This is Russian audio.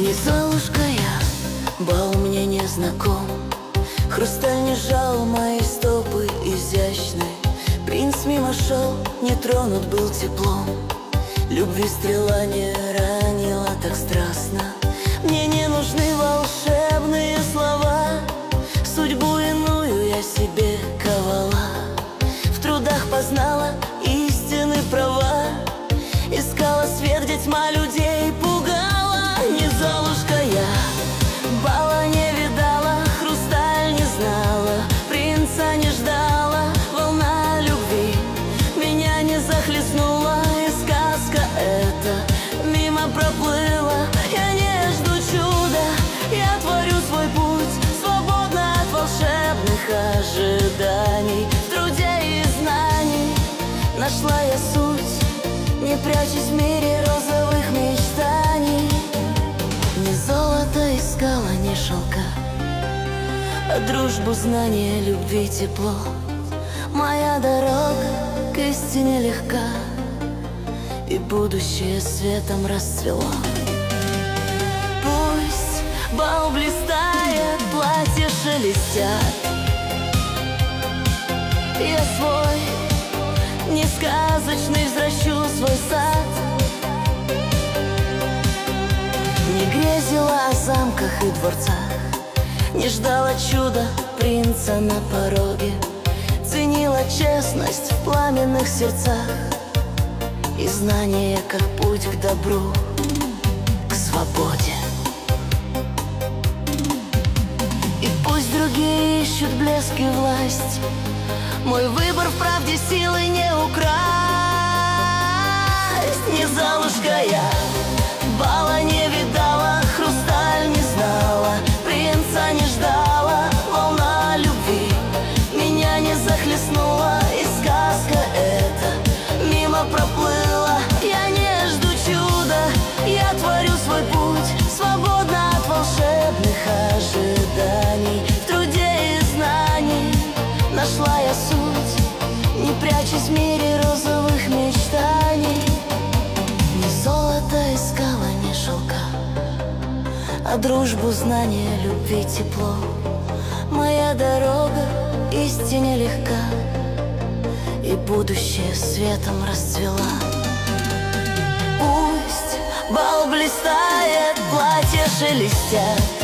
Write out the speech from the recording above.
Не Золушка я, бал мне не знаком. Хрусталь не жал мои стопы изящные. Принц мимо шел, не тронут был теплом. Любви стрела не ранила так страстно. Мне не нужны волшебные слова. Судьбу иную я себе ковала. В трудах познала истины права. Искала свет, где тьма людей пугала. Не Золушка я, бала не видала, хрусталь не знала, принца не ждала. Волна любви меня не захлестнула, и сказка эта мимо проплыла. Я не жду чуда, я творю свой путь, свободна от волшебных ожиданий. В труде и знаний нашла я суть, не прячусь в мире розовых мечтаний. Не золото искала, не шелка, а дружбу, знание, любви, тепло. Моя дорога к истине легка, и будущее светом расцвело. Пусть бал блистает, платья шелестят, я свой несказочный возвращу свой сад. Не грезила о замках и дворцах, не ждала чуда принца на пороге. Ценила честность в пламенных сердцах и знание, как путь к добру, к свободе. И пусть другие ищут блеск и власть, мой выбор в правде силы не украсть. Не Золушка я, бала не видала, хрусталь не знала, принца не ждала. Волна любви меня не захлестнула, и сказка эта мимо проплыла. Я не жду чуда, я творю свой путь, свободна от волшебных ожиданий. В труде и знаний нашла я суть, не прячусь в мире розовых мечтаний. Не золото искала, не шелка, а дружбу, знание, любви, тепло. Моя дорога истине легка, и будущее светом расцвела. Пусть бал блистает, платья шелестят,